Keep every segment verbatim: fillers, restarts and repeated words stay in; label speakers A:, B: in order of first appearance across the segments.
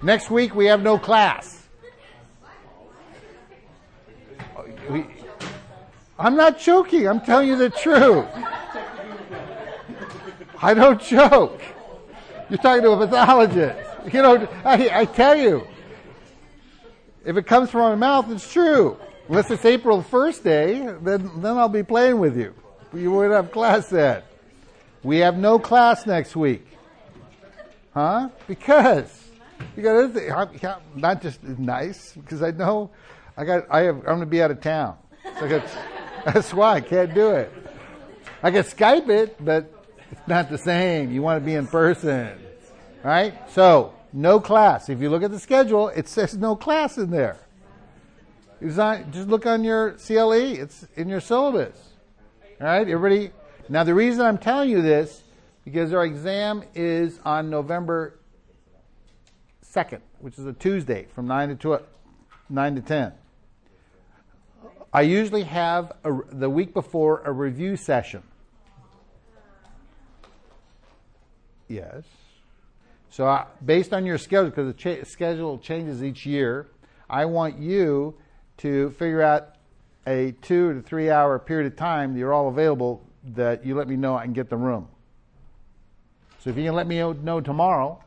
A: Next week we have no class. We, I'm not joking. I'm telling you the truth. I don't joke. You're talking to a pathologist. You know, I, I tell you, if it comes from my mouth, it's true. Unless it's April first day, then, then I'll be playing with you. You won't have class then. We have no class next week. Huh? Because you got I'm not just nice, because I know I got I have I'm going to be out of town. So I got, that's why I can't do it. I can Skype it, but it's not the same. You want to be in person. Right? So, no class. If you look at the schedule, it says no class in there. It's not, just look on your C L E. It's in your syllabus. All right, everybody. Now, the reason I'm telling you this, because our exam is on November second, which is a Tuesday, from nine to twelve, nine to ten. I usually have a, the week before a review session. Yes. So I, based on your schedule, because the cha- schedule changes each year, I want you to figure out a two to three hour period of time that you're all available, that you let me know I can get the room. So if you can let me know tomorrow,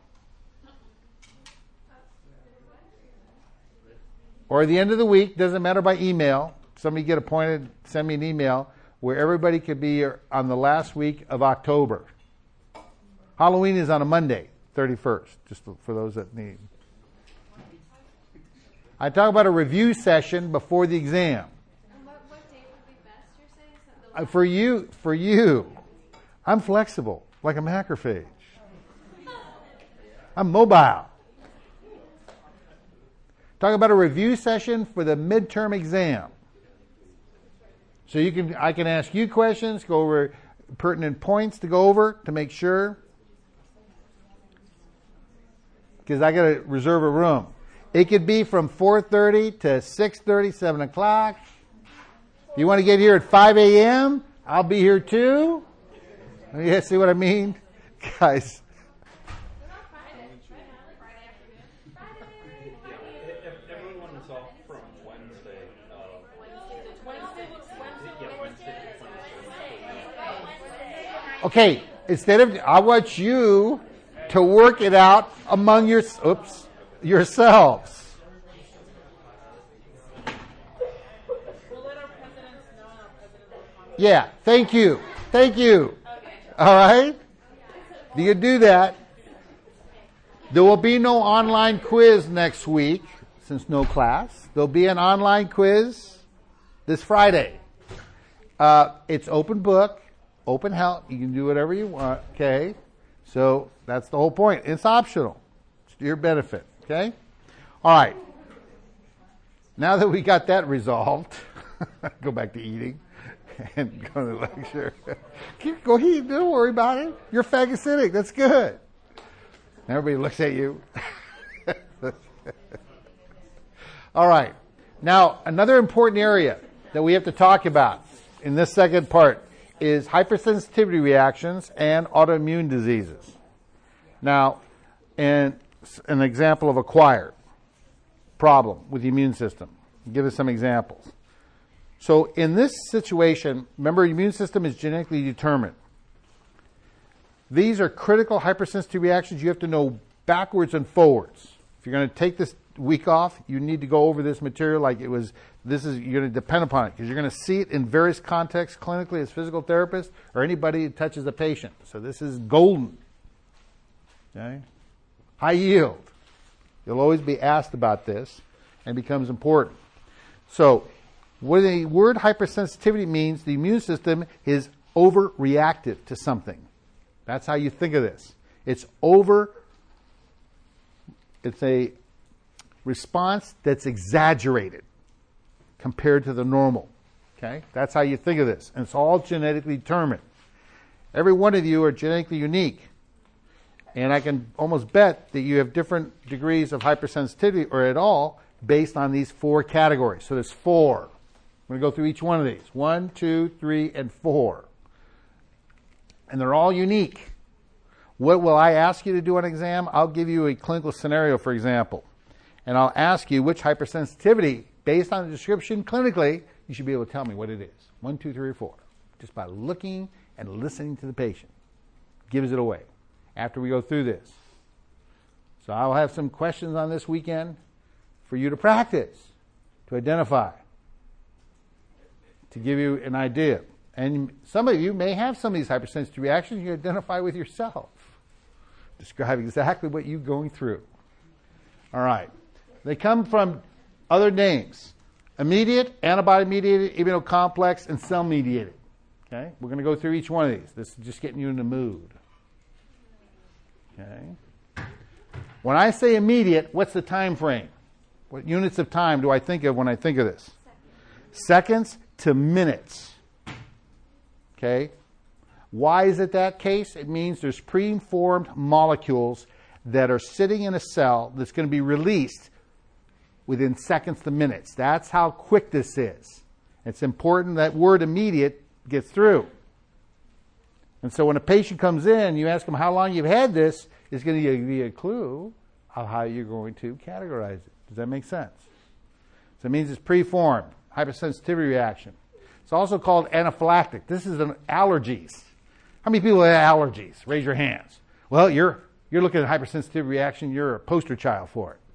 A: or the end of the week, doesn't matter, by email. Somebody get appointed, send me an email where everybody could be on the last week of October. Halloween is on a Monday, thirty-first, just for those that need. I talk about a review session before the exam.
B: And what, what date would be best, you're saying? So the
A: Uh, for you, for you, I'm flexible, like a macrophage. I'm mobile. Talk about a review session for the midterm exam. So you can, I can ask you questions, go over pertinent points to go over to make sure. Because I got to reserve a room. It could be from four thirty to six thirty, seven o'clock. If you want to get here at five a.m., I'll be here too. You see what I mean? Guys.
C: Everyone is off from Wednesday.
A: Okay, instead of, I want you to work it out among your, oops, yourselves. Yeah, thank you. Thank you. All right? You can do that. There will be no online quiz next week, since no class. There'll be an online quiz this Friday. Uh, it's open book, open help. You can do whatever you want, okay? So that's the whole point. It's optional. It's to your benefit, okay? All right. Now that we got that resolved, go back to eating and go to the lecture. Keep, go ahead, don't worry about it. You're phagocytic. That's good. Everybody looks at you. All right. Now, another important area that we have to talk about in this second part is hypersensitivity reactions and autoimmune diseases. Now, and an example of acquired problem with the immune system. Give us some examples. So in this situation, remember, the immune system is genetically determined. These are critical hypersensitivity reactions you have to know backwards and forwards. If you're going to take this week off, you need to go over this material like it was, this is, you're going to depend upon it because you're going to see it in various contexts clinically as physical therapists or anybody who touches a patient. So this is golden. Okay? High yield. You'll always be asked about this and it becomes important. So what the word hypersensitivity means, the immune system is overreactive to something. That's how you think of this. It's over, it's a response that's exaggerated compared to the normal. Okay? That's how you think of this. And it's all genetically determined. Every one of you are genetically unique. And I can almost bet that you have different degrees of hypersensitivity or at all based on these four categories. So there's four. I'm going to go through each one of these. One, two, three, and four. And they're all unique. What will I ask you to do on exam? I'll give you a clinical scenario, for example, and I'll ask you which hypersensitivity, based on the description clinically, you should be able to tell me what it is. One, two, three, or four. Just by looking and listening to the patient. Gives it away after we go through this. So I'll have some questions on this weekend for you to practice, to identify, to give you an idea. And some of you may have some of these hypersensitive reactions you identify with yourself. Describe exactly what you're going through. All right. They come from other names. Immediate, antibody-mediated, immunocomplex, and cell-mediated. Okay? We're going to go through each one of these. This is just getting you in the mood. Okay? When I say immediate, what's the time frame? What units of time do I think of when I think of this? Seconds, Seconds to minutes. Okay? Why is it that case? It means there's preformed molecules that are sitting in a cell that's going to be released within seconds to minutes. That's how quick this is. It's important that word immediate gets through. And so when a patient comes in, you ask them how long you've had this, it's going to give you a clue of how you're going to categorize it. Does that make sense? So it means it's preformed, hypersensitivity reaction. It's also called anaphylactic. This is an allergies. How many people have allergies? Raise your hands. Well, you're you're looking at hypersensitivity reaction. You're a poster child for it.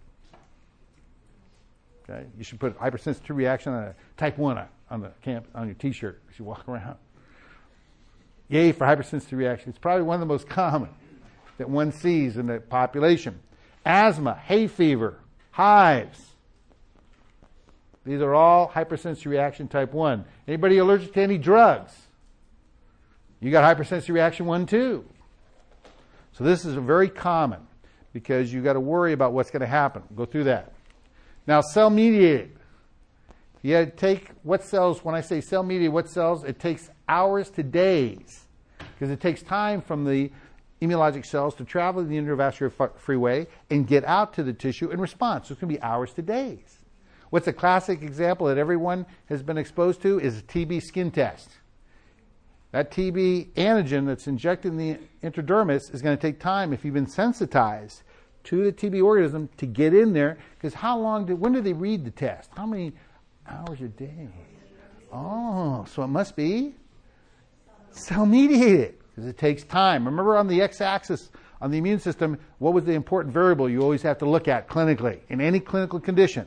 A: Okay, you should put hypersensitivity reaction on a type one on the camp on your T-shirt as you walk around. Yay for hypersensitivity reaction. It's probably one of the most common that one sees in the population. Asthma, hay fever, hives. These are all hypersensitivity reaction type one. Anybody allergic to any drugs? You got hypersensitivity reaction one too. So this is very common because you got to worry about what's going to happen. We'll go through that. Now, cell-mediated. You got to take what cells, when I say cell-mediated, what cells? It takes hours to days because it takes time from the immunologic cells to travel the intravascular freeway and get out to the tissue and respond. So it's going to be hours to days. What's a classic example that everyone has been exposed to is a T B skin test. That T B antigen that's injected in the intradermis is going to take time if you've been sensitized to the T B organism to get in there. Because how long did, when did they read the test? How many hours a day? Oh, so it must be cell-mediated because it takes time. Remember on the x-axis on the immune system, what was the important variable you always have to look at clinically in any clinical condition?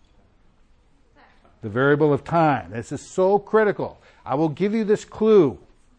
A: The variable of time. This is so critical. I will give you this clue.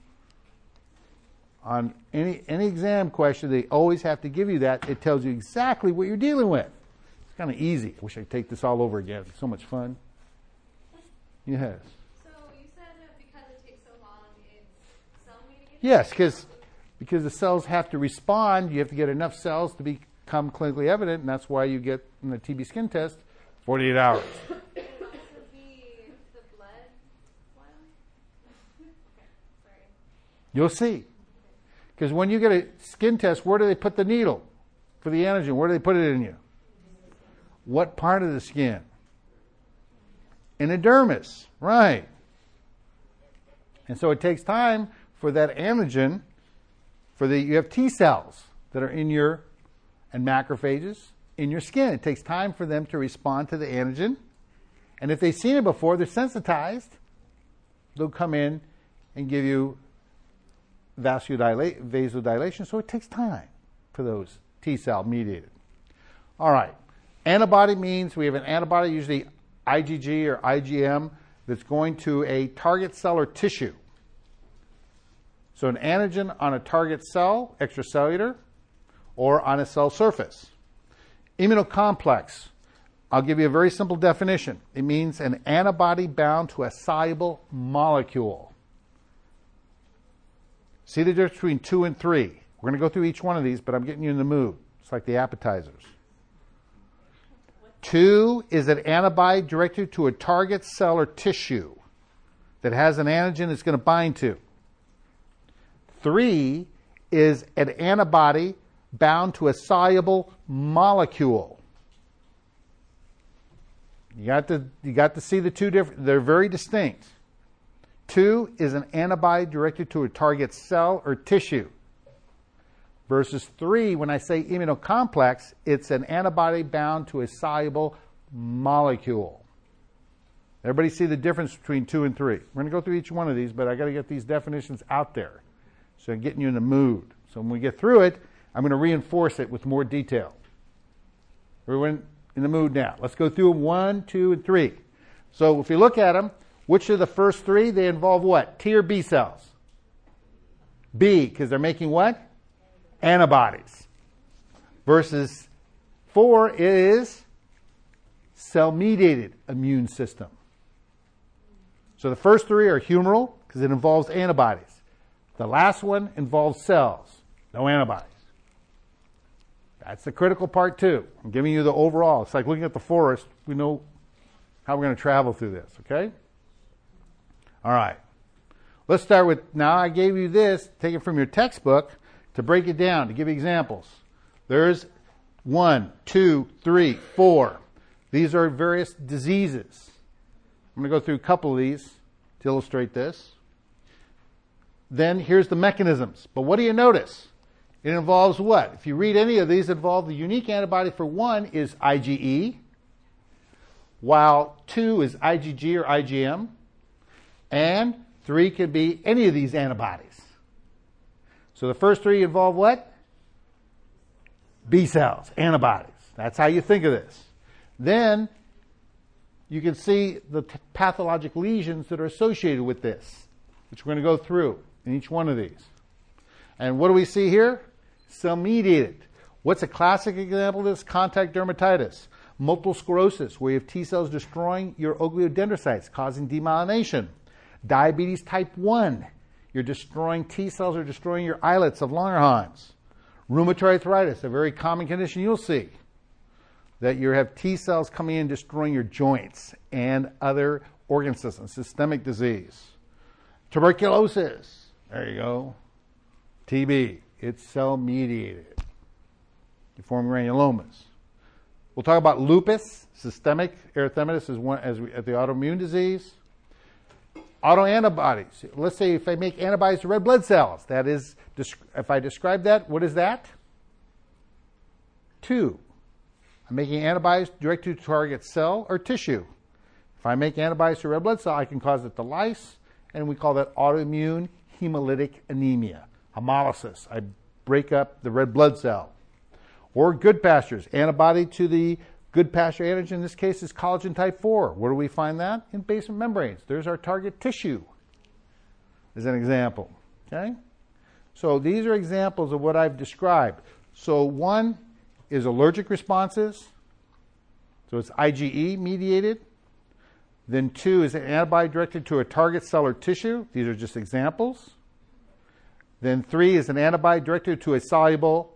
A: On any any exam question, they always have to give you that. It tells you exactly what you're dealing with. It's kind of easy. I wish I could take this all over again. It's so much fun. Yes.
B: So you said that because it takes so long, it's cell-mediated?
A: Yes, because because the cells have to respond. You have to get enough cells to become clinically evident, and that's why you get in the T B skin test forty-eight hours.
B: It would also be the blood one? Okay, sorry.
A: You'll see. Because when you get a skin test, where do they put the needle for the antigen? Where do they put it in you? What part of the skin? In the dermis, right. And so it takes time for that antigen, for the, you have T cells that are in your, and macrophages in your skin. It takes time for them to respond to the antigen. And if they've seen it before, they're sensitized. They'll come in and give you vasodilation, so it takes time for those T cell mediated. All right. Antibody means we have an antibody, usually I G G or I G M, that's going to a target cell or tissue. So an antigen on a target cell, extracellular, or on a cell surface. Immunocomplex. I'll give you a very simple definition. It means an antibody bound to a soluble molecule. See the difference between two and three. We're going to go through each one of these, but I'm getting you in the mood. It's like the appetizers. Two is an antibody directed to a target cell or tissue that has an antigen it's going to bind to. Three is an antibody bound to a soluble molecule. You got to, you got to see the two different, they're very distinct. Two is an antibody directed to a target cell or tissue. Versus three, when I say immunocomplex, it's an antibody bound to a soluble molecule. Everybody see the difference between two and three? We're going to go through each one of these, but I got to get these definitions out there. So I'm getting you in the mood. So when we get through it, I'm going to reinforce it with more detail. Everyone in the mood now. Let's go through them one, two, and three. So if you look at them, which are the first three? They involve what? T or B cells? B, because they're making what? Antibodies. Versus four is cell-mediated immune system. So the first three are humoral because it involves antibodies. The last one involves cells, no antibodies. That's the critical part too. I'm giving you the overall. It's like looking at the forest. We know how we're going to travel through this, okay? All right. Let's start with, now I gave you this, take it from your textbook, to break it down, to give you examples. There's one, two, three, four. These are various diseases. I'm going to go through a couple of these to illustrate this. Then here's the mechanisms. But what do you notice? It involves what? If you read any of these, involve the unique antibody for one is IgE, while two is IgG or IgM, and three could be any of these antibodies. So the first three involve what? B cells, antibodies. That's how you think of this. Then you can see the t- pathologic lesions that are associated with this, which we're going to go through in each one of these. And what do we see here? Cell-mediated. What's a classic example of this? Contact dermatitis. Multiple sclerosis, where you have T cells destroying your oligodendrocytes, causing demyelination. Diabetes type one. You're destroying T cells are destroying your islets of Langerhans. Rheumatoid arthritis, a very common condition you'll see. That you have T cells coming in destroying your joints and other organ systems. Systemic disease. Tuberculosis. There you go. T B. It's cell-mediated. Deformed granulomas. We'll talk about lupus. Systemic erythematous is one as we, at the autoimmune disease. Autoantibodies. Let's say if I make antibodies to red blood cells, that is, if I describe that, what is that? Two. I'm making antibodies directed to target cell or tissue. If I make antibodies to red blood cell, I can cause it to lyse, and we call that autoimmune hemolytic anemia, hemolysis. I break up the red blood cell. Or Goodpasture's antibody to the Goodpasture antigen, in this case, is collagen type four. Where do we find that? In basement membranes. There's our target tissue, as an example. Okay? So these are examples of what I've described. So one is allergic responses. So it's IgE mediated. Then two is an antibody directed to a target cell or tissue. These are just examples. Then three is an antibody directed to a soluble,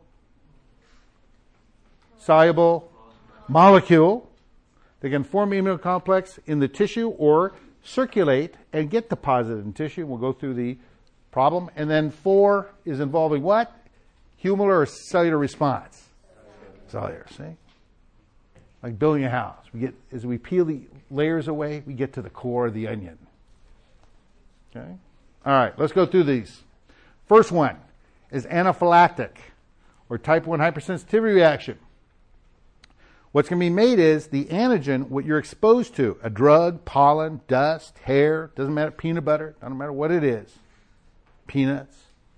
A: soluble molecule that can form immunocomplex in the tissue or circulate and get deposited in tissue. We'll go through the problem. And then four is involving what? Humoral or cellular response. Cellular, see? Like building a house. We get, as we peel the layers away, we get to the core of the onion. Okay? All right, let's go through these. First one is anaphylactic or type one hypersensitivity reaction. What's going to be made is the antigen, what you're exposed to, a drug, pollen, dust, hair, doesn't matter, peanut butter, doesn't matter what it is, peanuts.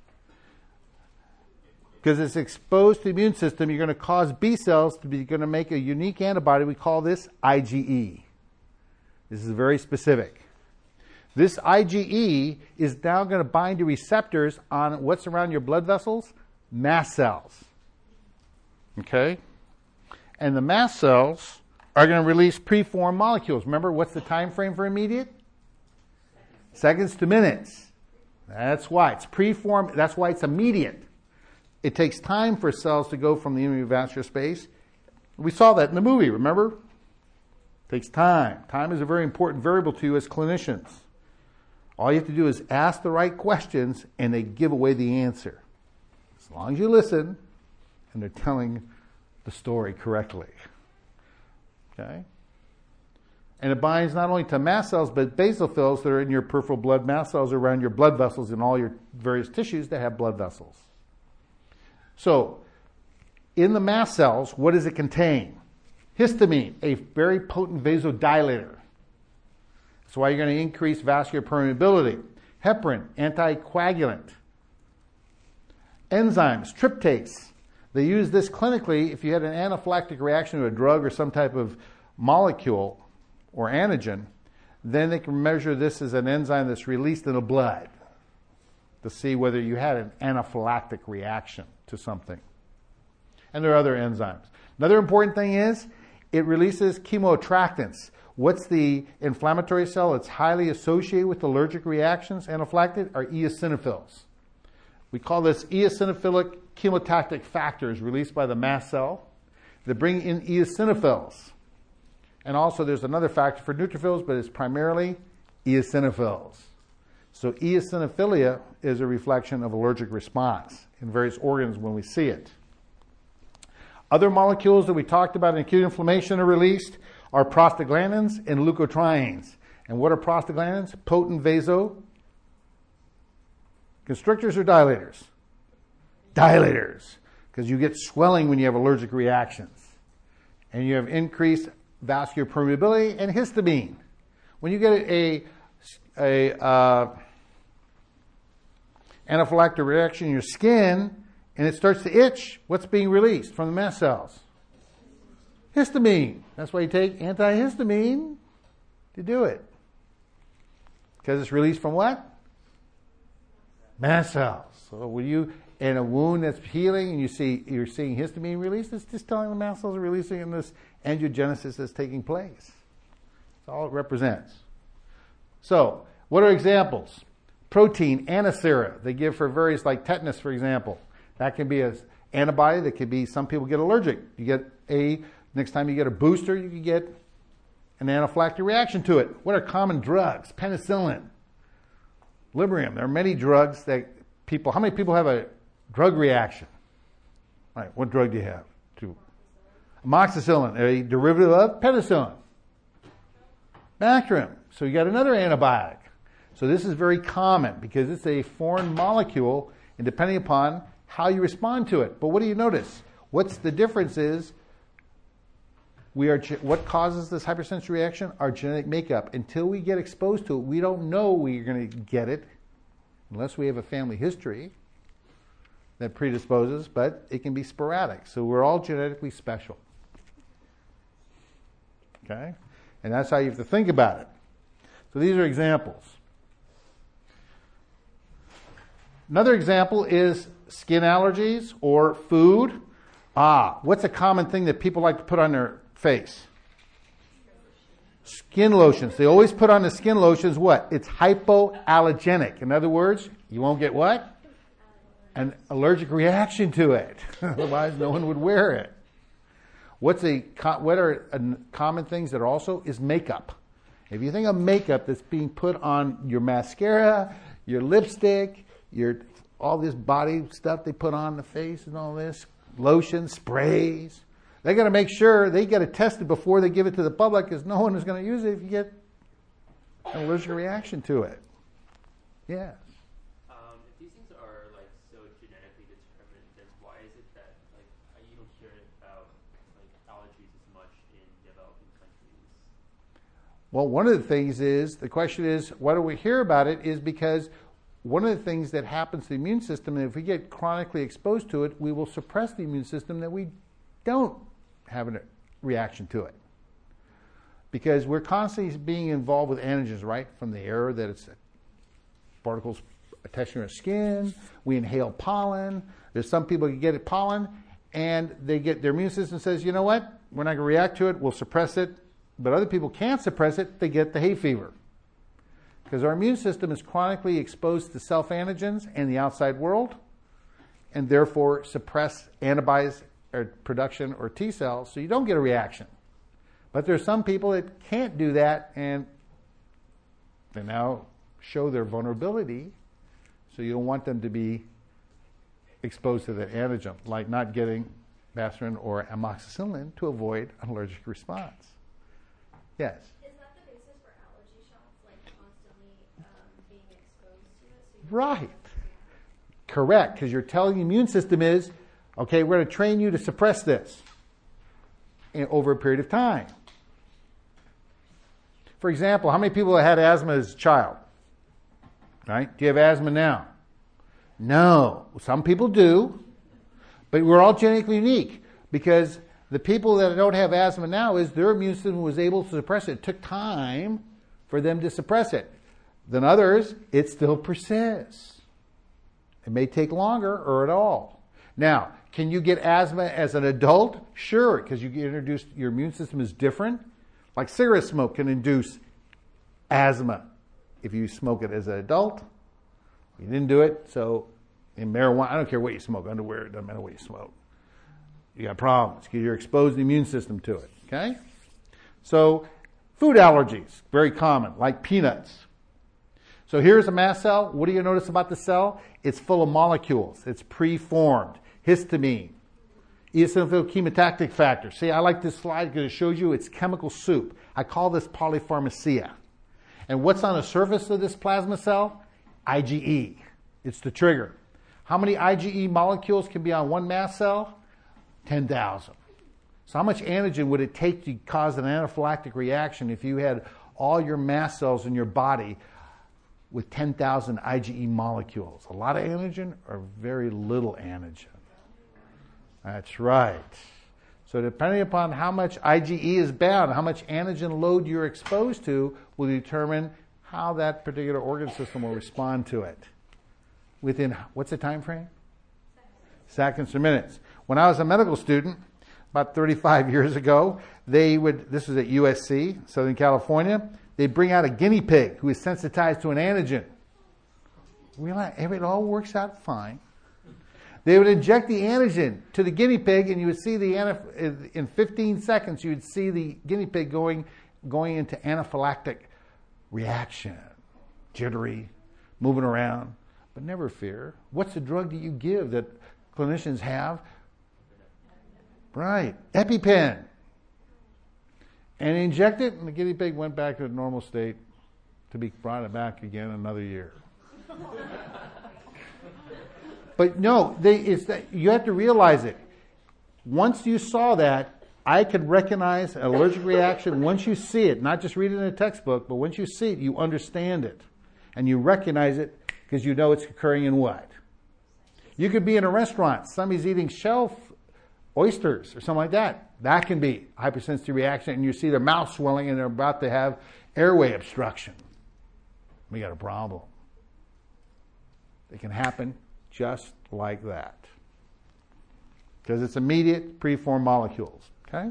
A: Because it's exposed to the immune system, you're going to cause B cells to be going to make a unique antibody. We call this IgE. This is very specific. This IgE is now going to bind to receptors on what's around your blood vessels? Mast cells. Okay? And the mast cells are going to release preformed molecules. Remember, what's the time frame for immediate? Seconds to minutes. That's why. It's preformed. That's why it's immediate. It takes time for cells to go from the immunovascular space. We saw that in the movie, remember? It takes time. Time is a very important variable to you as clinicians. All you have to do is ask the right questions, and they give away the answer. As long as you listen, and they're telling the story correctly. Okay? And it binds not only to mast cells, but basophils that are in your peripheral blood. Mast cells are around your blood vessels in all your various tissues that have blood vessels. So, in the mast cells, what does it contain? Histamine, a very potent vasodilator. That's why you're going to increase vascular permeability. Heparin, anticoagulant. Enzymes, tryptase. They use this clinically if you had an anaphylactic reaction to a drug or some type of molecule or antigen, then they can measure this as an enzyme that's released in the blood to see whether you had an anaphylactic reaction to something. And there are other enzymes. Another important thing is it releases chemoattractants. What's the inflammatory cell that's highly associated with allergic reactions, anaphylactic, are eosinophils. We call this eosinophilic chemotactic factors released by the mast cell that bring in eosinophils. And also there's another factor for neutrophils, but it's primarily eosinophils. So eosinophilia is a reflection of allergic response in various organs when we see it. Other molecules that we talked about in acute inflammation are released are prostaglandins and leukotrienes. And what are prostaglandins? Potent vaso constrictors or dilators? Dilators, because you get swelling when you have allergic reactions. And you have increased vascular permeability and histamine. When you get a, a uh, anaphylactic reaction in your skin and it starts to itch, what's being released from the mast cells? Histamine. That's why you take antihistamine to do it. Because it's released from what? Mast cells. So when you in a wound that's healing and you see you're seeing histamine released, it's just telling the mast cells are releasing in this angiogenesis that's taking place. That's all it represents. So, what are examples? Protein, Anacera, they give for various, like tetanus, for example. That can be an antibody. That could be, some people get allergic. You get a, next time you get a booster, you can get an anaphylactic reaction to it. What are common drugs? Penicillin, Librium. There are many drugs that people, how many people have a drug reaction? All right, what drug do you have? To amoxicillin, a derivative of penicillin. Bactrim. So you got another antibiotic. So this is very common because it's a foreign molecule, and depending upon how you respond to it. But what do you notice? What's the difference is we are what causes this hypersensitivity reaction? Our genetic makeup. Until we get exposed to it, we don't know we're going to get it unless we have a family history that predisposes, but it can be sporadic. So we're all genetically special. Okay? And that's how you have to think about it. So these are examples. Another example is skin allergies or food. Ah, what's a common thing that people like to put on their face? Skin lotions. They always put on the skin lotions what? It's hypoallergenic. In other words, you won't get what? An allergic reaction to it. Otherwise, no one would wear it. What's a what are common things that are also is makeup. If you think of makeup that's being put on your mascara, your lipstick, your all this body stuff they put on the face and all this, lotion, sprays, they got to make sure they get it tested before they give it to the public, because no one is going to use it if you get an allergic reaction to it. Yes.
D: Um, if these things are like so genetically determined, then why is it that like you don't hear about like allergies as much in developing countries?
A: Well, one of the things is, the question is, why do we hear about it, is because one of the things that happens to the immune system, and if we get chronically exposed to it, we will suppress the immune system that we don't have a reaction to it. Because we're constantly being involved with antigens, right? From the air that it's particles touching our skin, we inhale pollen. There's some people who get it pollen, and they get their immune system says, you know what? We're not going to react to it, we'll suppress it. But other people can't suppress it, they get the hay fever. Because our immune system is chronically exposed to self-antigens and the outside world, and therefore suppress antibodies or production or T cells, so you don't get a reaction. But there's some people that can't do that, and they now show their vulnerability, so you don't want them to be exposed to that antigen, like not getting Bactrim or amoxicillin to avoid an allergic response. Yes?
B: Is that the basis for allergy shots, like constantly um, being exposed to it? So you
A: Right. Correct, because you're telling the immune system is, Okay, we're going to train you to suppress this in, over a period of time. For example, how many people have had asthma as a child? Right? Do you have asthma now? No. Some people do, but we're all genetically unique because the people that don't have asthma now is their immune system was able to suppress it. It took time for them to suppress it. Than others, it still persists. It may take longer or at all. Now, can you get asthma as an adult? Sure, because you get introduced, your immune system is different. Like cigarette smoke can induce asthma if you smoke it as an adult. You didn't do it, so in marijuana, I don't care what you smoke, underwear, it doesn't matter what you smoke. You got problems because you're exposed the immune system to it, okay? So food allergies, very common, like peanuts. So here's a mast cell. What do you notice about the cell? It's full of molecules. It's preformed. Histamine, eosinophil chemotactic factor. See, I like this slide because it shows you it's chemical soup. I call this polypharmacia. And what's on the surface of this plasma cell? I G E. It's the trigger. How many I G E molecules can be on one mast cell? ten thousand. So how much antigen would it take to cause an anaphylactic reaction if you had all your mast cells in your body with ten thousand I G E molecules? A lot of antigen or very little antigen? That's right. So depending upon how much I G E is bound, how much antigen load you're exposed to will determine how that particular organ system will respond to it. Within, what's the time frame? Seconds or minutes. When I was a medical student, about thirty-five years ago, they would, this was at U S C, Southern California, they'd bring out a guinea pig who is sensitized to an antigen. Realize, it all works out fine. They would inject the antigen to the guinea pig, and you would see the, in fifteen seconds, you would see the guinea pig going, going into anaphylactic reaction. Jittery, moving around. But never fear. What's the drug that you give that clinicians have? Right, EpiPen. And inject it, and the guinea pig went back to the normal state to be brought back again another year. But no, they, it's that you have to realize it. Once you saw that, I could recognize an allergic reaction. Once you see it, not just read it in a textbook, but once you see it, you understand it. And you recognize it because you know it's occurring in what? You could be in a restaurant. Somebody's eating shell oysters or something like that. That can be a hypersensitive reaction, and you see their mouth swelling and they're about to have airway obstruction. We got a problem. It can happen just like that. Because it's immediate preformed molecules. Okay?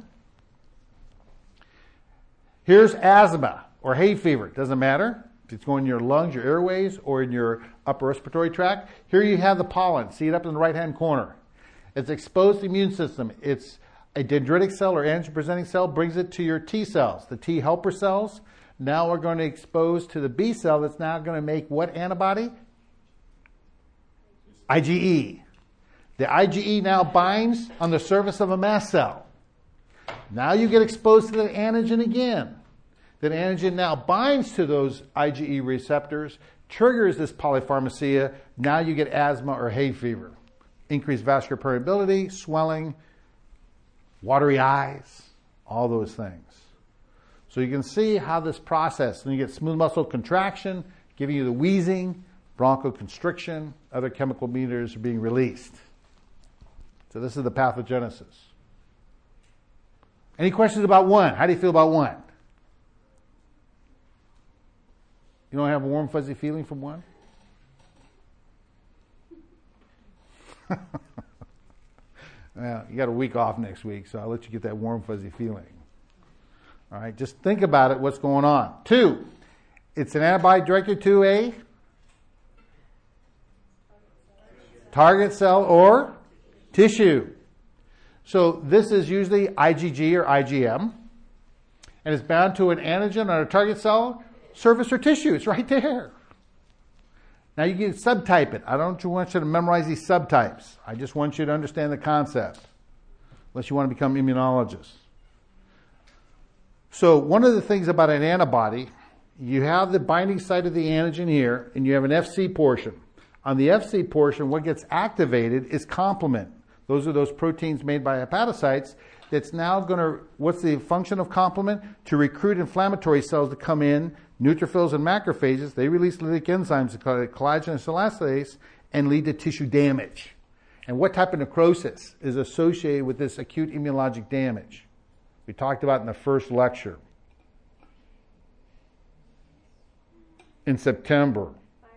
A: Here's asthma or hay fever. It doesn't matter if it's going in your lungs, your airways, or in your upper respiratory tract. Here you have the pollen. See it up in the right-hand corner. It's exposed to the immune system. It's a dendritic cell or antigen-presenting cell brings it to your T cells, the T helper cells. Now we're going to expose to the B cell that's now going to make what antibody? I G E. The I G E now binds on the surface of a mast cell. Now you get exposed to the antigen again. That antigen now binds to those I G E receptors, triggers this polypharmacia. Now you get asthma or hay fever. Increased vascular permeability, swelling, watery eyes, all those things. So you can see how this process, and you get smooth muscle contraction, giving you the wheezing, bronchoconstriction, other chemical mediators are being released. So this is the pathogenesis. Any questions about one? How do you feel about one? You don't have a warm, fuzzy feeling from one? Well, you got a week off next week, so I'll let you get that warm, fuzzy feeling. All right, just think about it, what's going on. Two, it's an antibody directed to a target cell or tissue. So this is usually I G G or I G M, and it's bound to an antigen on a target cell, surface or tissue. It's right there. Now you can subtype it. I don't want you to memorize these subtypes. I just want you to understand the concept, unless you want to become immunologists. So one of the things about an antibody, you have the binding site of the antigen here, and you have an F C portion. On the F C portion, what gets activated is complement. Those are those proteins made by hepatocytes that's now going to, what's the function of complement? To recruit inflammatory cells to come in, neutrophils and macrophages. They release lytic enzymes, collagen and elastase, and lead to tissue damage. And what type of necrosis is associated with this acute immunologic damage? We talked about in the first lecture in September.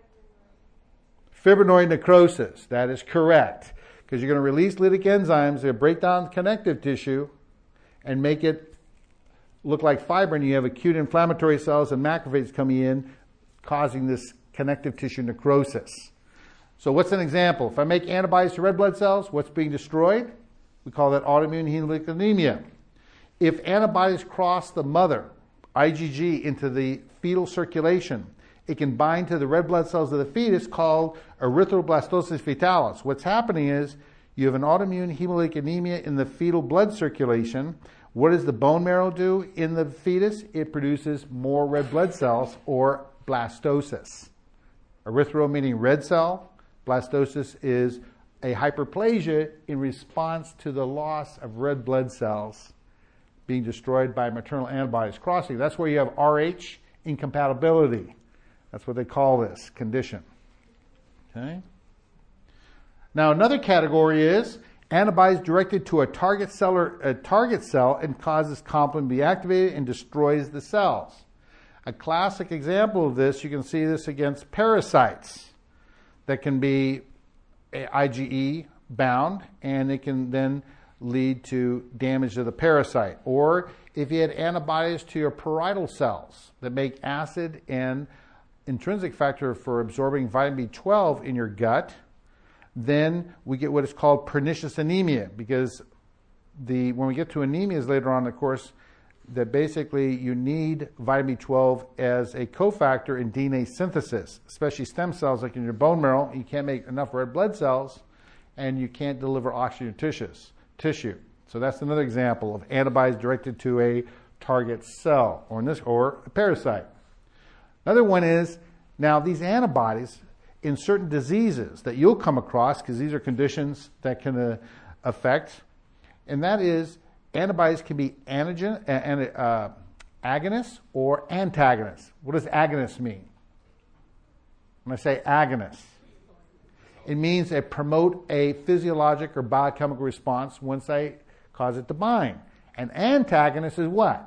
A: Fibrinoid necrosis, that is correct. Because you're going to release lytic enzymes that break down connective tissue and make it look like fibrin. You have acute inflammatory cells and macrophages coming in, causing this connective tissue necrosis. So what's an example? If I make antibodies to red blood cells, what's being destroyed? We call that autoimmune hemolytic anemia. If antibodies cross the mother, I G G, into the fetal circulation, it can bind to the red blood cells of the fetus called erythroblastosis fetalis. What's happening is you have an autoimmune hemolytic anemia in the fetal blood circulation. What does the bone marrow do in the fetus? It produces more red blood cells, or blastosis. Erythro meaning red cell. Blastosis is a hyperplasia in response to the loss of red blood cells being destroyed by maternal antibodies crossing. That's where you have R H incompatibility. That's what they call this condition. Okay. Now another category is antibodies directed to a target cell or a target cell and causes complement to be activated and destroys the cells. A classic example of this, you can see this against parasites that can be IgE bound, and it can then lead to damage to the parasite. Or if you had antibodies to your parietal cells that make acid and intrinsic factor for absorbing vitamin B twelve in your gut, then we get what is called pernicious anemia, because the when we get to anemias later on in the course, that basically you need vitamin B twelve as a cofactor in D N A synthesis, especially stem cells like in your bone marrow. You can't make enough red blood cells, and you can't deliver oxygen to tissue. So that's another example of antibodies directed to a target cell, or in this, or a parasite. Another one is, now these antibodies in certain diseases that you'll come across, because these are conditions that can uh, affect, and that is antibodies can be antigen, uh, uh, agonists or antagonists. What does agonist mean? When I say agonist, it means they promote a physiologic or biochemical response once they cause it to bind. An antagonist is what?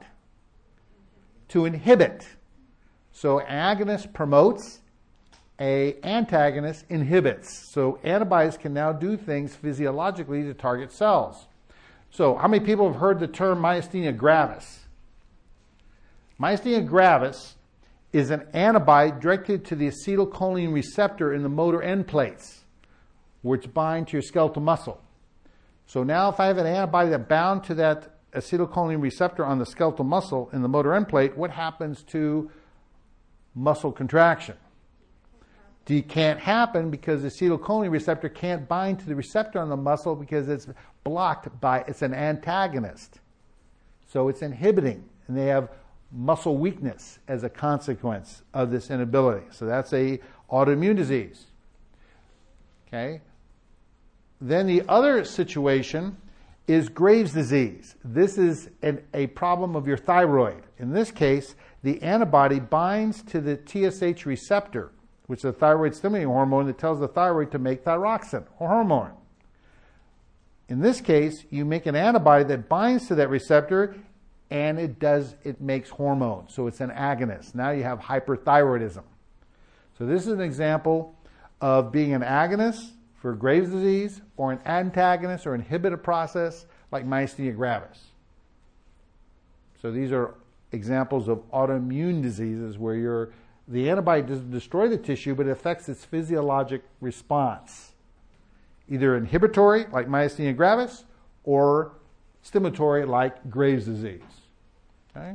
A: To inhibit. So agonist promotes, a antagonist inhibits. So antibodies can now do things physiologically to target cells. So how many people have heard the term myasthenia gravis? Myasthenia gravis is an antibody directed to the acetylcholine receptor in the motor end plates, which bind to your skeletal muscle. So now if I have an antibody that bound to that acetylcholine receptor on the skeletal muscle in the motor end plate, what happens to muscle contraction? It can't happen because the acetylcholine receptor can't bind to the receptor on the muscle because it's blocked by, it's an antagonist. So it's inhibiting, and they have muscle weakness as a consequence of this inability. So that's a autoimmune disease. Okay. Then the other situation is Graves' disease. This is an, a problem of your thyroid. In this case, the antibody binds to the T S H receptor, which is a thyroid stimulating hormone that tells the thyroid to make thyroxine, or hormone. In this case, you make an antibody that binds to that receptor, and it does, it makes hormone. So it's an agonist. Now you have hyperthyroidism. So this is an example of being an agonist for Graves' disease, or an antagonist or inhibit a process like myasthenia gravis. So these are examples of autoimmune diseases where you're, the antibody doesn't destroy the tissue, but it affects its physiologic response. Either inhibitory, like myasthenia gravis, or stimulatory, like Graves' disease. Okay?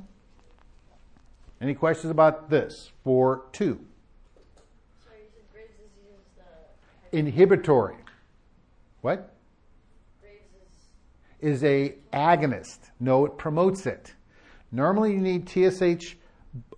A: Any questions about this for two?
B: Sorry, you said Graves' disease is the...
A: Inhibitory. What?
B: Graves is...
A: Is a agonist. No, it promotes it. Normally you need T S H,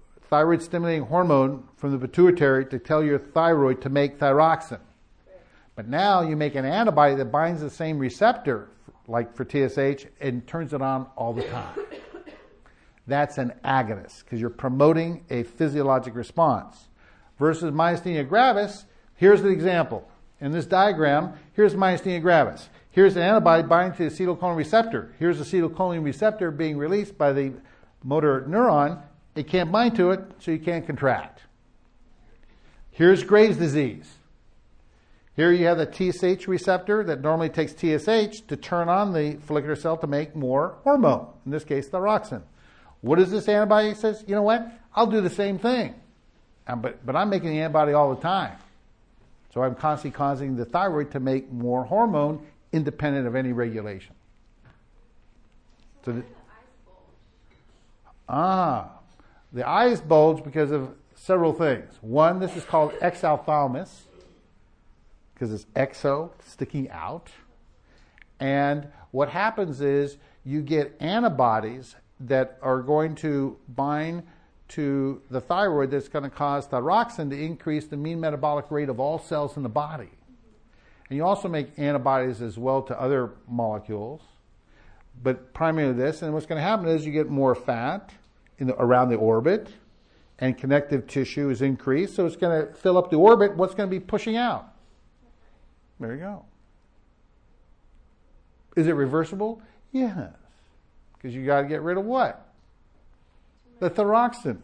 A: thyroid stimulating hormone, from the pituitary to tell your thyroid to make thyroxine. But now you make an antibody that binds the same receptor, like for T S H, and turns it on all the time. That's an agonist, because you're promoting a physiologic response. Versus myasthenia gravis, here's the example. In this diagram, here's myasthenia gravis. Here's an antibody binding to the acetylcholine receptor. Here's the acetylcholine receptor being released by the motor neuron. It can't bind to it, so you can't contract. Here's Graves' disease. Here you have the T S H receptor that normally takes T S H to turn on the follicular cell to make more hormone, in this case, thyroxine. What is this antibody? It says, you know what? I'll do the same thing. Um, but, but I'm making the antibody all the time. So I'm constantly causing the thyroid to make more hormone independent of any regulation. So the, ah, the eyes bulge because of several things. One, this is called exophthalmos, because it's exo, sticking out. And what happens is you get antibodies that are going to bind to the thyroid that's going to cause thyroxine to increase the mean metabolic rate of all cells in the body. And you also make antibodies as well to other molecules, but primarily this. And what's going to happen is you get more fat in the, around the orbit, and connective tissue is increased, so it's going to fill up the orbit. What's going to be pushing out? There you go. Is it reversible? Yes. Because you got to get rid of what? The thyroxine.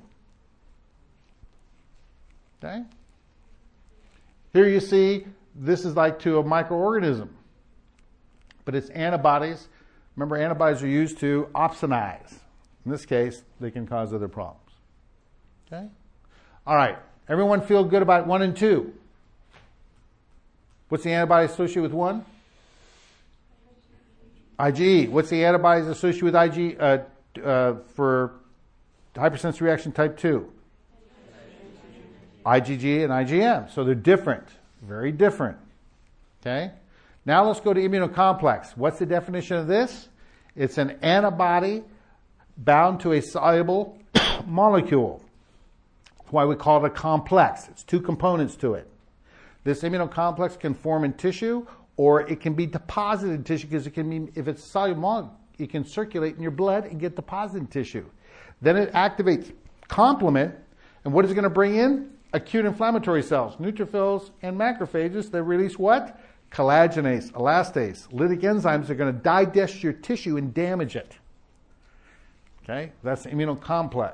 A: Okay? Here you see, this is like to a microorganism, but it's antibodies. Remember, antibodies are used to opsonize. In this case, they can cause other problems. Okay? All right. Everyone feel good about one and two? What's the antibody associated with one? IgE. What's the antibodies associated with Ig uh, uh, for hypersensitivity reaction type two? IgG and IgM. So they're different. Very different. Okay? Now let's go to immunocomplex. What's the definition of this? It's an antibody bound to a soluble molecule. That's why we call it a complex. It's two components to it. This immunocomplex can form in tissue, or it can be deposited in tissue, because it can be, if it's soluble, it can circulate in your blood and get deposited in tissue. Then it activates complement, and what is it going to bring in? Acute inflammatory cells, neutrophils and macrophages that release what? Collagenase, elastase, lytic enzymes are going to digest your tissue and damage it. Okay, that's the immunocomplex.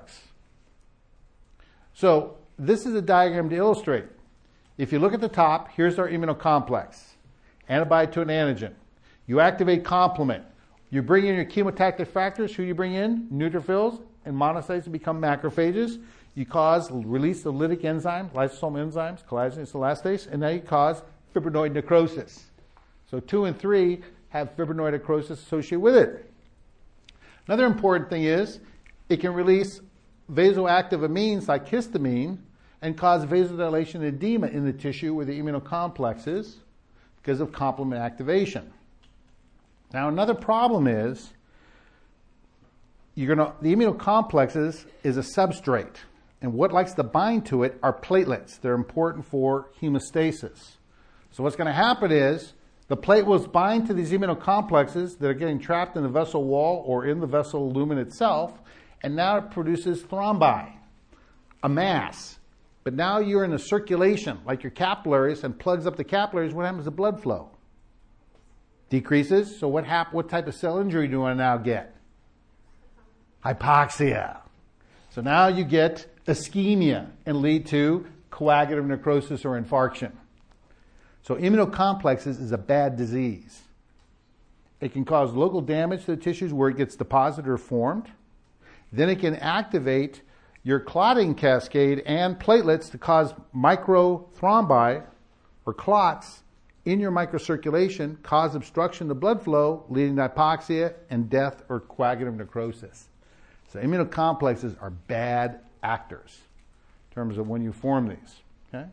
A: So this is a diagram to illustrate. If you look at the top, here's our immunocomplex. Antibody to an antigen. You activate complement. You bring in your chemotactic factors. Who you bring in? Neutrophils and monocytes to become macrophages. You cause release of lytic enzymes, lysosomal enzymes, collagenase, elastase, and now you cause fibrinoid necrosis. So two and three have fibrinoid necrosis associated with it. Another important thing is it can release vasoactive amines like histamine and cause vasodilation and edema in the tissue where the immunocomplex is because of complement activation. Now another problem is you're gonna the immunocomplexes is a substrate, and what likes to bind to it are platelets. They're important for hemostasis. So what's going to happen is the platelets will bind to these immunocomplexes that are getting trapped in the vessel wall or in the vessel lumen itself, and now it produces thrombi, a mass. But now you're in a circulation, like your capillaries, and plugs up the capillaries. What happens to blood flow? Decreases. So what hap- What type of cell injury do you want to now get? Hypoxia. So now you get ischemia and lead to coagulative necrosis or infarction. So immunocomplexes is a bad disease. It can cause local damage to the tissues where it gets deposited or formed. Then it can activate your clotting cascade and platelets to cause microthrombi or clots in your microcirculation, cause obstruction to blood flow, leading to hypoxia and death or coagulative necrosis. So immunocomplexes are bad actors in terms of when you form these. Okay?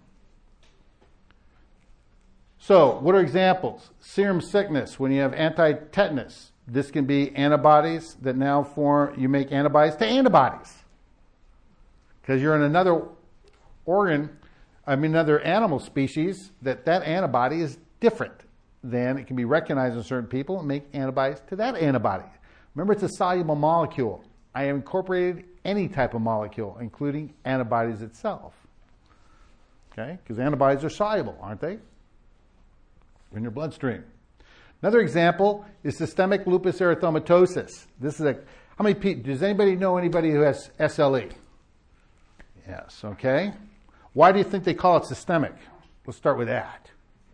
A: So what are examples? Serum sickness, when you have anti-tetanus. This can be antibodies that now form, you make antibodies to antibodies. Because you're in another organ, I mean another animal species, that that antibody is different, then it can be recognized in certain people and make antibodies to that antibody. Remember, it's a soluble molecule. I have incorporated any type of molecule, including antibodies itself. Okay? Because antibodies are soluble, aren't they? In your bloodstream. Another example is systemic lupus erythematosus. This is a, how many people, does anybody know anybody who has S L E? Yes, okay. Why do you think they call it systemic? Let's start with that.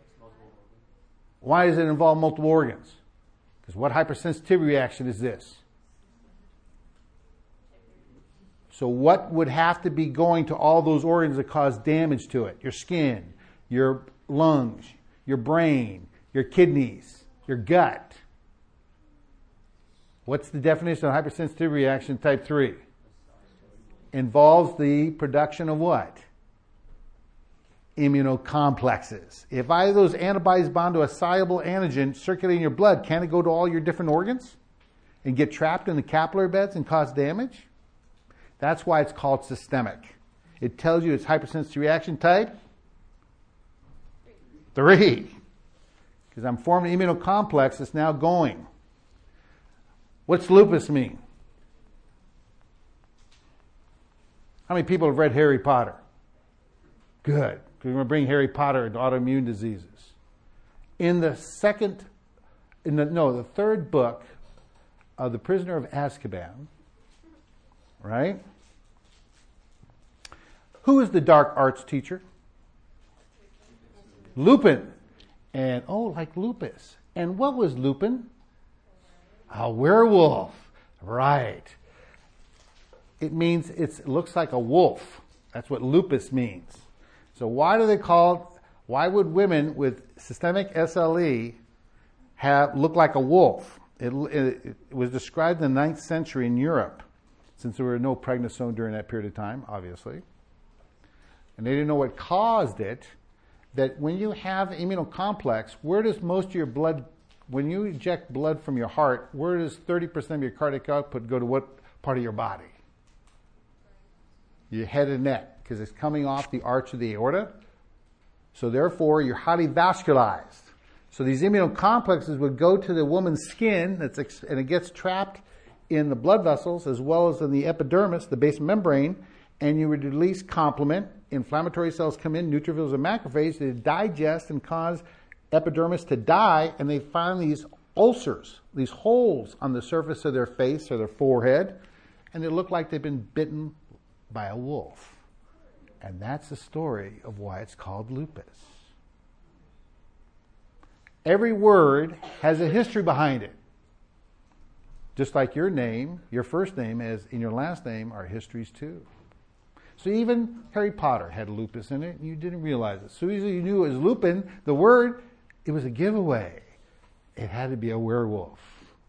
A: Why does it involve multiple organs? Because what hypersensitivity reaction is this? So what would have to be going to all those organs that cause damage to it? Your skin, your lungs, your brain, your kidneys, your gut. What's the definition of hypersensitivity reaction type three? Involves the production of what? Immunocomplexes. If either of those antibodies bond to a soluble antigen circulating in your blood, can it go to all your different organs and get trapped in the capillary beds and cause damage? That's why it's called systemic. It tells you it's hypersensitivity reaction type three. Because I'm forming an immunocomplex that's now going. What's lupus mean? How many people have read Harry Potter? Good. We're going to bring Harry Potter into autoimmune diseases. In the second, in the, no, the third book of The Prisoner of Azkaban, right? Who is the dark arts teacher? Lupin. And, oh, like lupus. And what was Lupin? A werewolf. Right. It means it's, it looks like a wolf. That's what lupus means. So why do they call, why would women with systemic S L E have look like a wolf? It, it, it was described in the ninth century in Europe, since there were no prednisone during that period of time, obviously. And they didn't know what caused it, that when you have immunocomplex, where does most of your blood, when you eject blood from your heart, where does thirty percent of your cardiac output go to what part of your body? Your head and neck, because it's coming off the arch of the aorta. So therefore, you're highly vascularized. So these immunocomplexes would go to the woman's skin, that's ex- and it gets trapped in the blood vessels as well as in the epidermis, the basement membrane, and you would release complement. Inflammatory cells come in, neutrophils and macrophages, they digest and cause epidermis to die, and they find these ulcers, these holes on the surface of their face or their forehead, and they look like they've been bitten by a wolf. And that's the story of why it's called lupus. Every word has a history behind it. Just like your name, your first name as in your last name are histories too. So even Harry Potter had lupus in it and you didn't realize it. As soon as you knew it was Lupin, the word, it was a giveaway. It had to be a werewolf.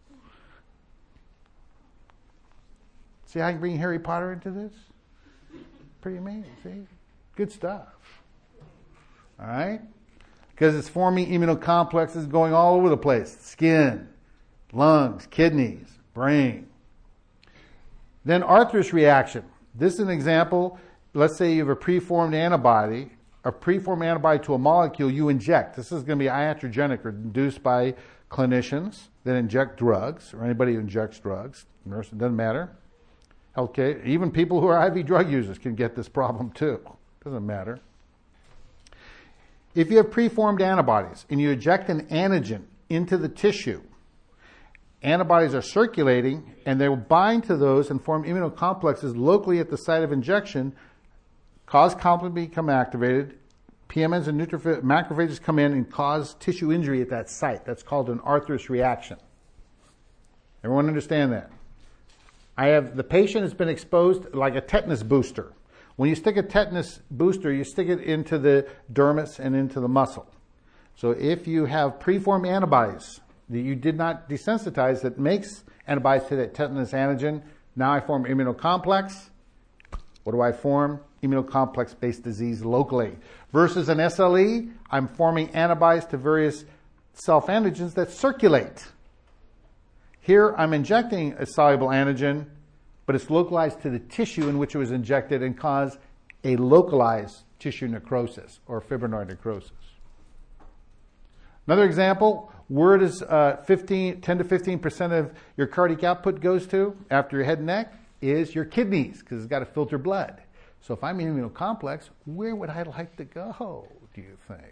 A: See how I can bring Harry Potter into this? Pretty amazing, see? Good stuff. All right? Because it's forming immunocomplexes going all over the place. Skin, lungs, kidneys, brain. Then Arthur's reaction. This is an example. Let's say you have a preformed antibody, a preformed antibody to a molecule you inject. This is going to be iatrogenic or induced by clinicians that inject drugs, or anybody who injects drugs. Nurse, it doesn't matter. Okay, even people who are I V drug users can get this problem too. Doesn't matter. If you have preformed antibodies and you inject an antigen into the tissue, antibodies are circulating and they will bind to those and form immunocomplexes locally at the site of injection, cause complement to become activated, P M Ns and neutrophil macrophages come in and cause tissue injury at that site. That's called an Arthur's reaction. Everyone understand that? I have, the patient has been exposed like a tetanus booster. When you stick a tetanus booster, you stick it into the dermis and into the muscle. So if you have preformed antibodies that you did not desensitize that makes antibodies to that tetanus antigen, now I form immunocomplex. What do I form? Immunocomplex-based disease locally. Versus an S L E, I'm forming antibodies to various self-antigens that circulate. Here, I'm injecting a soluble antigen, but it's localized to the tissue in which it was injected and cause a localized tissue necrosis or fibrinoid necrosis. Another example, where does uh, fifteen, ten to fifteen percent of your cardiac output goes to after your head and neck? Is your kidneys, because it's got to filter blood. So if I'm immunocomplex, where would I like to go, do you think?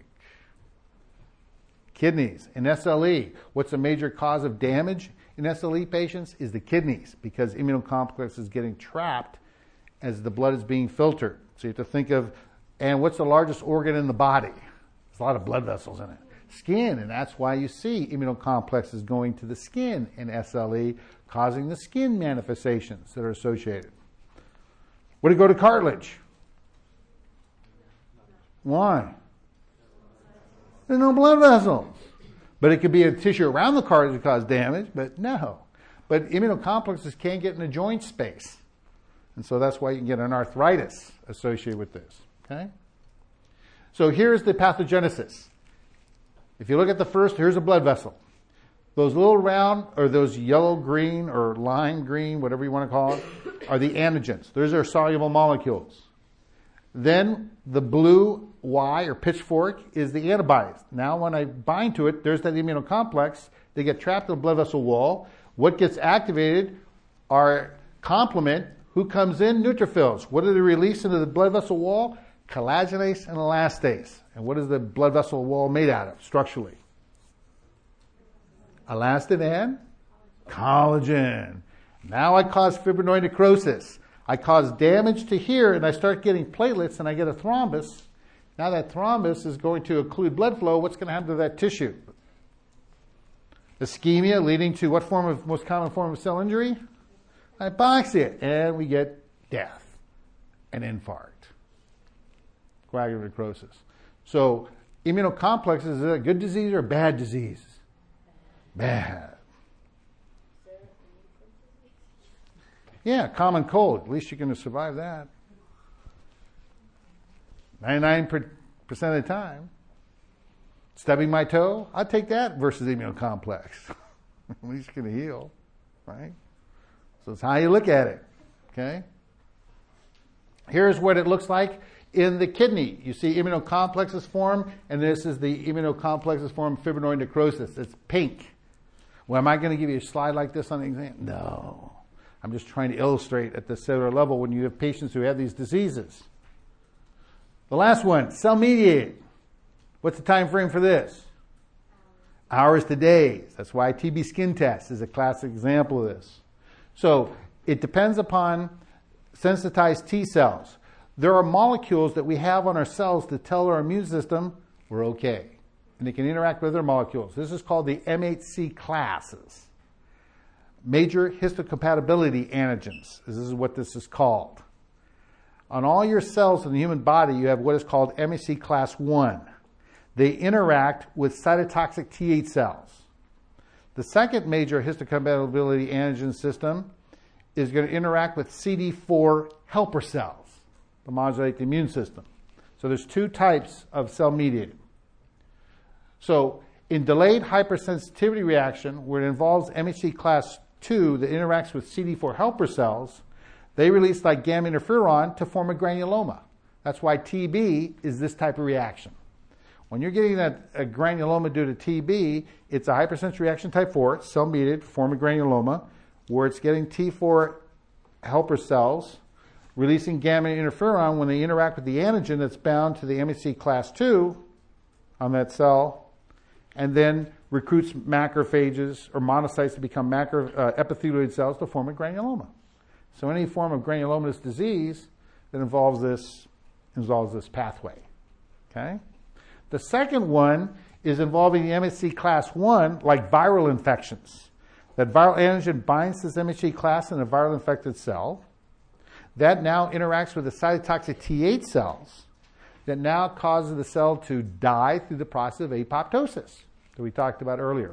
A: Kidneys. In S L E, what's a major cause of damage in S L E patients is the kidneys, because immunocomplex is getting trapped as the blood is being filtered. So you have to think of, and what's the largest organ in the body? There's a lot of blood vessels in it. Skin, and that's why you see immunocomplexes going to the skin in S L E, causing the skin manifestations that are associated. Would it go to cartilage? Why? There's no blood vessels. But it could be a tissue around the cartilage to cause damage, but no. But immunocomplexes can't get in the joint space. And so that's why you can get an arthritis associated with this. Okay? So here's the pathogenesis. If you look at the first, here's a blood vessel. Those little round, or those yellow green, or lime green, whatever you want to call it, are the antigens. Those are soluble molecules. Then the blue Y, or pitchfork, is the antibodies. Now when I bind to it, there's that immunocomplex. They get trapped in the blood vessel wall. What gets activated are complement. Who comes in? Neutrophils. What do they release into the blood vessel wall? Collagenase and elastase. And what is the blood vessel wall made out of structurally? Elastin and collagen. Now I cause fibrinoid necrosis. I cause damage to here, and I start getting platelets, and I get a thrombus. Now that thrombus is going to occlude blood flow. What's going to happen to that tissue? Ischemia, leading to what form of most common form of cell injury? Hypoxia, and we get death, an infarct, coagulative necrosis. So immunocomplexes, is it a good disease or a bad disease? Bad. Yeah, common cold. At least you're going to survive that. ninety-nine percent of the time. Stubbing my toe, I'll take that versus immunocomplex. At least you're going to heal, right? So it's how you look at it, okay? Here's what it looks like in the kidney. You see immunocomplexes form, and this is the immunocomplexes form fibrinoid necrosis. It's pink. Well, am I going to give you a slide like this on the exam? No. I'm just trying to illustrate at the cellular level when you have patients who have these diseases. The last one, cell-mediated. What's the time frame for this? Hours to days. That's why T B skin test is a classic example of this. So it depends upon sensitized T cells. There are molecules that we have on our cells to tell our immune system we're okay. And they can interact with other molecules. This is called the M H C classes. Major histocompatibility antigens. This is what this is called. On all your cells in the human body, you have what is called M H C class one. They interact with cytotoxic T eight cells. The second major histocompatibility antigen system is going to interact with C D four helper cells to modulate the immune system. So there's two types of cell-mediated. So in delayed hypersensitivity reaction, where it involves M H C class two that interacts with C D four helper cells, they release like gamma interferon to form a granuloma. That's why T B is this type of reaction. When you're getting that a granuloma due to T B, it's a hypersensitive reaction type four, cell-mediated, form a granuloma, where it's getting T four helper cells, releasing gamma interferon when they interact with the antigen that's bound to the M H C class two on that cell, and then recruits macrophages or monocytes to become macro, uh, epithelioid cells to form a granuloma. So any form of granulomatous disease that involves this involves this pathway. Okay? The second one is involving the M H C class one, like viral infections. That viral antigen binds this M H C class in a viral infected cell. That now interacts with the cytotoxic T eight cells that now causes the cell to die through the process of apoptosis that we talked about earlier.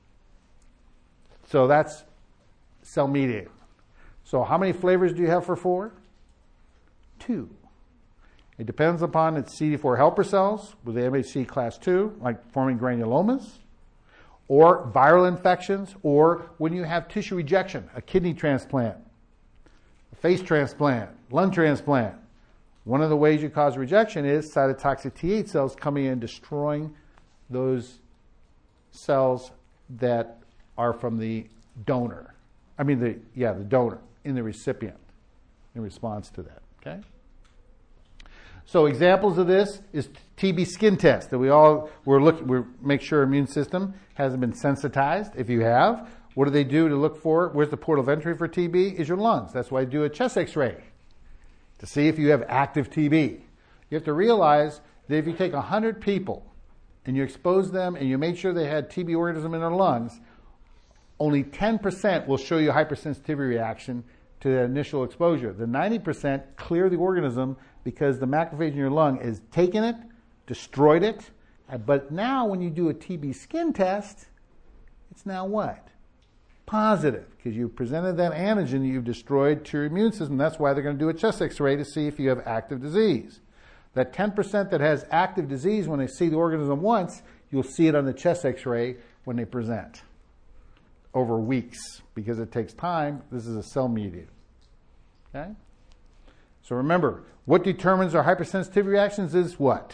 A: So that's cell-mediated. So how many flavors do you have for four? Two. It depends upon its C D four helper cells with the M H C class two, like forming granulomas, or viral infections, or when you have tissue rejection, a kidney transplant, a face transplant, lung transplant. One of the ways you cause rejection is cytotoxic T eight cells coming in, destroying those cells that are from the donor. I mean, the yeah, the donor in the recipient in response to that. Okay. So examples of this is T B skin test that we all we're looking we make sure immune system hasn't been sensitized. If you have, what do they do to look for? Where's the port of entry for T B? Is your lungs. That's why I do a chest X-ray to see if you have active T B. You have to realize that if you take one hundred people and you expose them and you make sure they had T B organism in their lungs, only ten percent will show you a hypersensitivity reaction to the initial exposure. The ninety percent clear the organism because the macrophage in your lung has taken it, destroyed it. But now when you do a T B skin test, it's now what? Positive, because you presented that antigen that you've destroyed to your immune system. That's why they're going to do a chest X-ray to see if you have active disease. That ten percent that has active disease, when they see the organism once, you'll see it on the chest X-ray when they present over weeks, because it takes time. This is a cell-mediated. Okay? So remember, what determines our hypersensitivity reactions is what?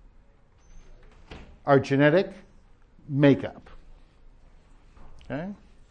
A: Our genetic makeup. Okay?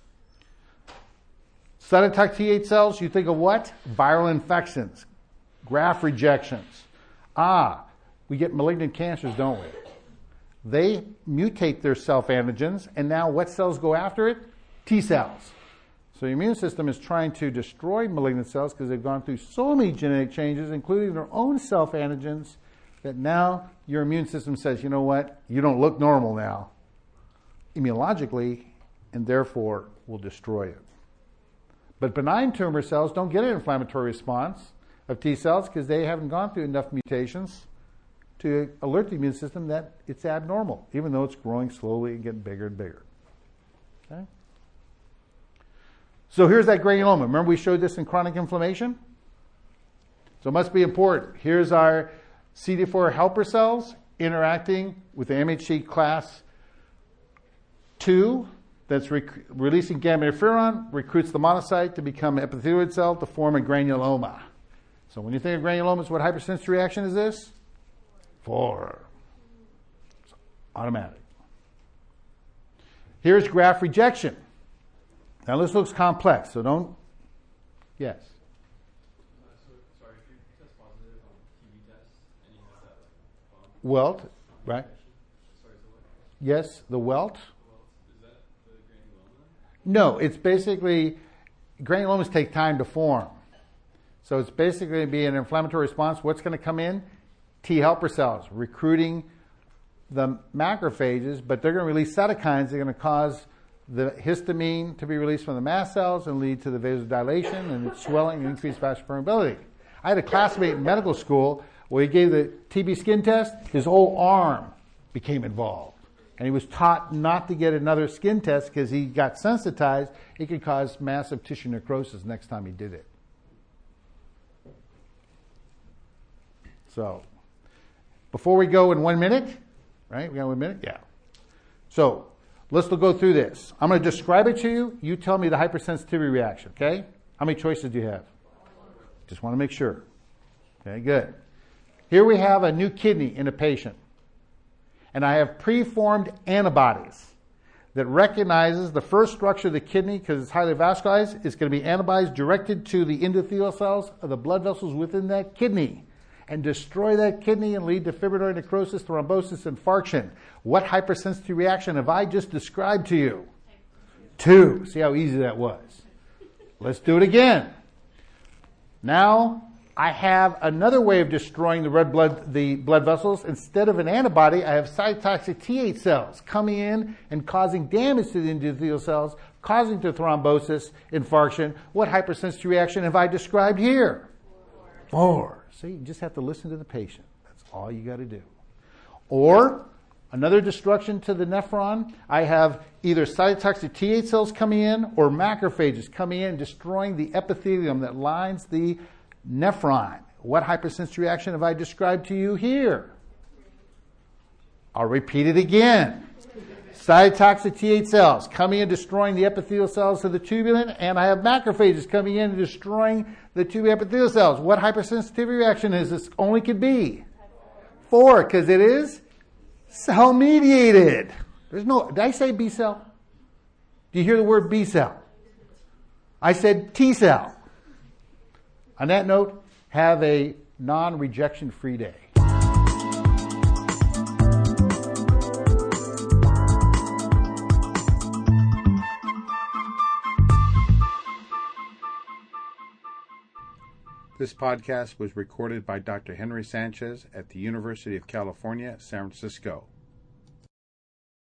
A: Cytotoxic T eight cells, you think of what? Viral infections, graft rejections. Ah, we get malignant cancers, don't we? They mutate their self-antigens, and now what cells go after it? T cells. So the immune system is trying to destroy malignant cells because they've gone through so many genetic changes, including their own self-antigens, that now your immune system says, you know what? You don't look normal now, immunologically, and therefore will destroy it. But benign tumor cells don't get an inflammatory response of T cells because they haven't gone through enough mutations to alert the immune system that it's abnormal, even though it's growing slowly and getting bigger and bigger. Okay? So here's that granuloma. Remember we showed this in chronic inflammation? So it must be important. Here's our C D four helper cells interacting with the M H C class two that's rec- releasing gamma interferon, recruits the monocyte to become an epithelioid cell to form a granuloma. So when you think of granulomas, what hypersensitivity reaction is this? Four. It's automatic. Here's graft rejection. Now this looks complex, so don't, yes?
E: Uh, so, sorry, if you test positive on T B test and you have that like bump.
A: Welt, right?
E: Sorry, so what?
A: Yes, the welt.
E: Well, is that the granuloma?
A: No, it's basically, granulomas take time to form. So it's basically going to be an inflammatory response. What's going to come in? T helper cells, recruiting the macrophages, but they're going to release cytokines. They're going to cause the histamine to be released from the mast cells and lead to the vasodilation and swelling and increased vascular permeability. I had a classmate in medical school where he gave the T B skin test. His whole arm became involved. And he was taught not to get another skin test because he got sensitized. It could cause massive tissue necrosis next time he did it. So, before we go in one minute, right? We got one minute? Yeah. So, let's go through this. I'm going to describe it to you. You tell me the hypersensitivity reaction, okay? How many choices do you have? Just want to make sure. Okay, good. Here we have a new kidney in a patient. And I have preformed antibodies that recognizes the first structure of the kidney, because it's highly vascularized, is going to be antibodies directed to the endothelial cells of the blood vessels within that kidney and destroy that kidney and lead to fibrinoid necrosis, thrombosis, infarction. What hypersensitivity reaction have I just described to you? Two. See how easy that was. Let's do it again. Now, I have another way of destroying the red blood, the blood vessels. Instead of an antibody, I have cytotoxic T eight cells coming in and causing damage to the endothelial cells, causing to thrombosis, infarction. What hypersensitivity reaction have I described here? Four. See, you just have to listen to the patient. That's all you got to do. Or another destruction to the nephron, I have either cytotoxic T eight cells coming in or macrophages coming in, destroying the epithelium that lines the nephron. What hypersensitivity reaction have I described to you here? I'll repeat it again. Cytotoxic T eight cells coming in, destroying the epithelial cells of the tubulin, and I have macrophages coming in and destroying the two epithelial cells. What hypersensitivity reaction is this? Only could be four, because it is cell-mediated. There's no, did I say B cell? Do you hear the word B cell? I said T cell. On that note, have a non-rejection free day. This podcast was recorded by Doctor Henry Sanchez at the University of California, San Francisco.